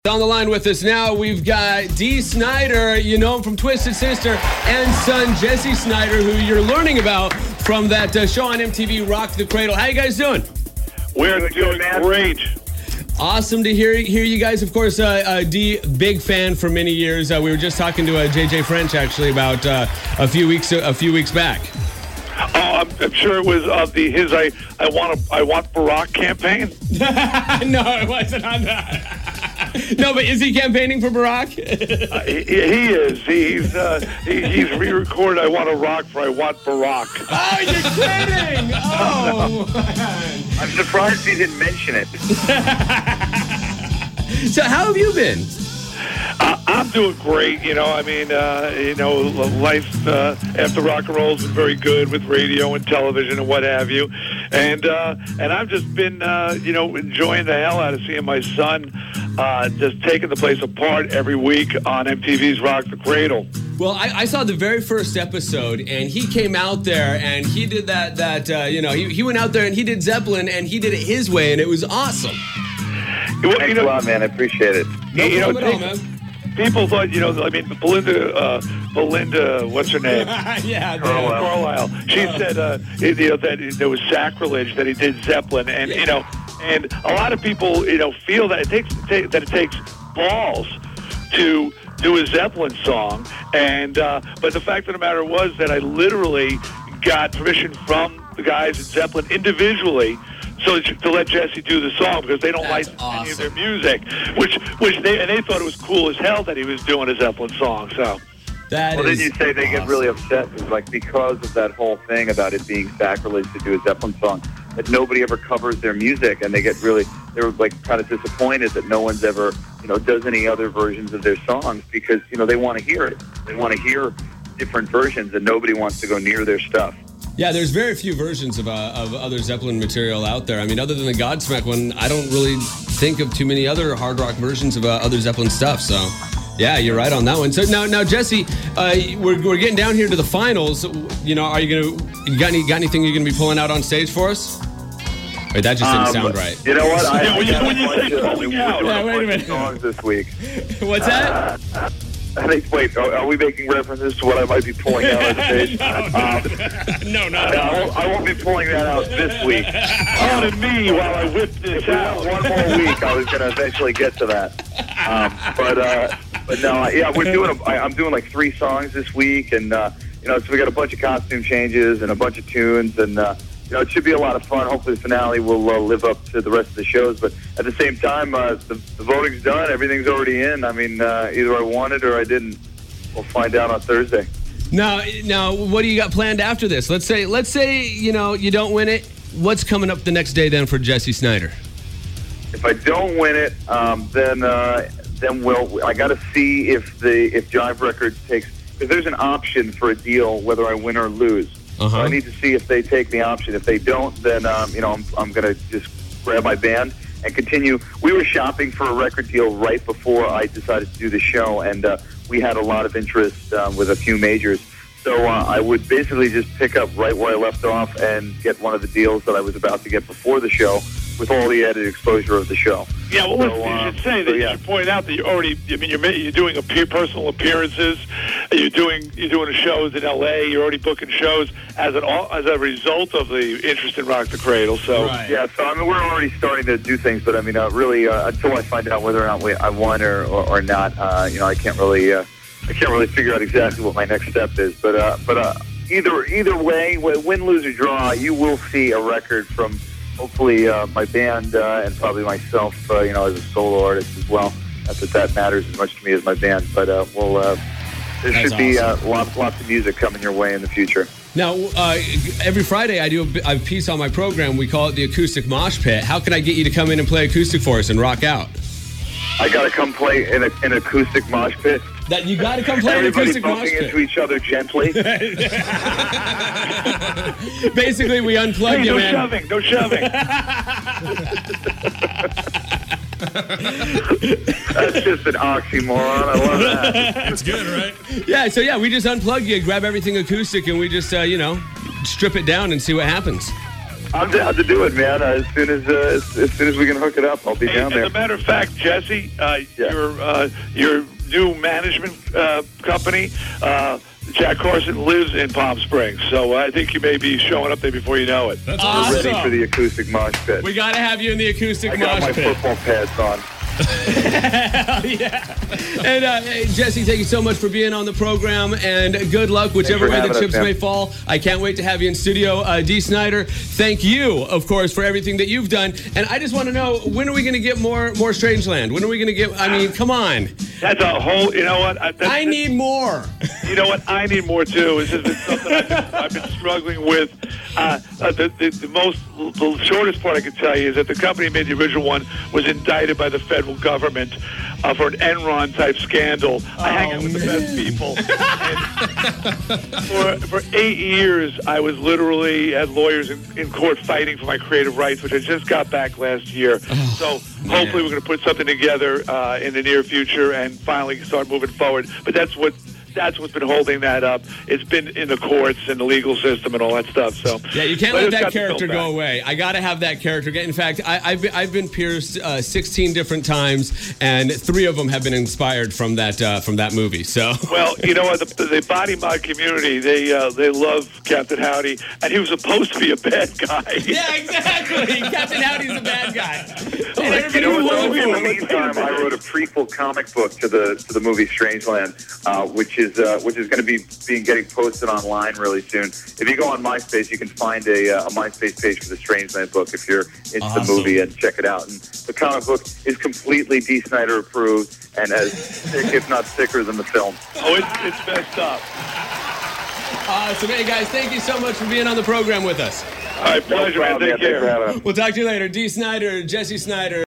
On the line with us now, we've got Dee Snider. You know him from Twisted Sister, and son Jesse Snider, who you're learning about from that show on MTV, Rock the Cradle. How you guys doing? We're doing great. Awesome to hear you guys. Of course, Dee, big fan for many years. We were just talking to JJ French actually about a few weeks back. Oh, I'm sure it was his I want Barack campaign. No, it wasn't on that. No, but is he campaigning for Barack? He is. He's re-recorded I Want to Rock for I Want Barack. Oh, you're kidding! Oh, man. I'm surprised he didn't mention it. So how have you been? I'm doing great. Life after rock and roll has been very good with radio and television and what have you. And I've just been, enjoying the hell out of seeing my son just taking the place apart every week on MTV's Rock the Cradle. Well, I saw the very first episode, and he came out there, and he did he went out there and he did Zeppelin, and he did it his way, and it was awesome. Thanks a lot, man. I appreciate it. No problem at all, man. People thought, Belinda, what's her name? Yeah, Carlisle. She said, that there was sacrilege that he did Zeppelin, and and a lot of people, feel that it takes balls to do a Zeppelin song, and but the fact of the matter was that I literally got permission from the guys at Zeppelin individually. So to let Jesse do the song because they don't license any of their music, which they thought it was cool as hell that he was doing a Zeppelin song. So didn't you say they get really upset because of that whole thing about it being sacrilege to do a Zeppelin song, that nobody ever covers their music, and they were kind of disappointed that no one's ever does any other versions of their songs because they want to hear it. They want to hear different versions, and nobody wants to go near their stuff. Yeah, there's very few versions of other Zeppelin material out there. I mean, other than the Godsmack one, I don't really think of too many other hard rock versions of other Zeppelin stuff. So, yeah, you're right on that one. So now, Jesse, we're getting down here to the finals. Are you got anything you're gonna be pulling out on stage for us? Wait, that just didn't sound right. You know what? When you say pulling out, wait a minute. Songs this week. What's that? I think. Wait, are we making references to what I might be pulling out on stage? No. I won't be pulling that out this week. To me while I whip this out. One more week, I was going to eventually get to that. But no, yeah, I'm doing like 3 songs this week, and so we got a bunch of costume changes and a bunch of tunes, and it should be a lot of fun. Hopefully the finale will live up to the rest of the shows. But at the same time, the voting's done. Everything's already in. I mean, either I won it or I didn't. We'll find out on Thursday. Now, what do you got planned after this? Let's say you don't win it. What's coming up the next day then for Jesse Snider? If I don't win it, then I got to see if Jive Records takes, because there's an option for a deal whether I win or lose. So I need to see if they take the option. If they don't, then I'm going to just grab my band and continue. We were shopping for a record deal right before I decided to do the show, and we had a lot of interest with a few majors. So I would basically just pick up right where I left off and get one of the deals that I was about to get before the show, with all the added exposure of the show. Yeah, well, you should say that. You should point out that you already. I mean, you're doing personal appearances. You're doing shows in L.A. You're already booking shows as a result of the interest in Rock the Cradle. So yeah, so I mean, we're already starting to do things, but I mean, really, until I find out whether or not I won or not, I can't really figure out exactly what my next step is. But either way, win, lose, or draw, you will see a record from hopefully my band and probably myself, as a solo artist as well. Not that matters as much to me as my band, but there should be lots of music coming your way in the future. Now, every Friday I do a piece on my program. We call it the Acoustic Mosh Pit. How can I get you to come in and play acoustic for us and rock out? I got to come play in an acoustic mosh pit. That you got to come play an acoustic mosh pit. Everybody bumping into each other gently. Basically, we unplug you, man. No shoving. That's just an oxymoron. I love that. That's good, right? Yeah, we just unplug you, grab everything acoustic, and we just, strip it down and see what happens. I'm down to do it, man. As soon as we can hook it up, I'll be down there. As a matter of fact, Jesse, your new management company, Jack Carson, lives in Palm Springs, so I think you may be showing up there before you know it. That's awesome. We're ready for the acoustic mosh pit. We got to have you in the acoustic mosh pit. I got my football pads on. Yeah. And Jesse, thank you so much for being on the program, and good luck whichever way the chips may fall. I can't wait to have you in studio. Dee Snider, thank you, of course, for everything that you've done. And I just want to know, when are we going to get more Strangeland? When are we going to get? I mean, come on. That's a whole. You know what? I need more. You know what? I need more too. This has been something I've been struggling with. The shortest part I can tell you is that the company that made the original one was indicted by the federal government for an Enron type scandal. I hang out with the best people. And for 8 years, I was literally had lawyers in court fighting for my creative rights, which I just got back last year. So hopefully we're going to put something together in the near future and finally start moving forward. But that's what's been holding that up. It's been in the courts and the legal system and all that stuff. So yeah, you can't let that character go away. I got to have that character. In fact, I've been pierced 16 different times, and 3 of them have been inspired from that movie. So well, you know what? The body mod community, they love Captain Howdy, and he was supposed to be a bad guy. Yeah, exactly. Captain Howdy's a bad guy. And you know, in the meantime, I wrote a prequel comic book to the movie Strangeland, which is going to be getting posted online really soon. If you go on MySpace, you can find a MySpace page for the Strangeland book if you're into the movie, and check it out. And the comic book is completely Dee Snider approved and as thick, if not thicker, than the film. Oh, it's messed up. Awesome. Hey, guys, thank you so much for being on the program with us. All right, pleasure, man. Take care. We'll talk to you later. Dee Snider, Jesse Snider.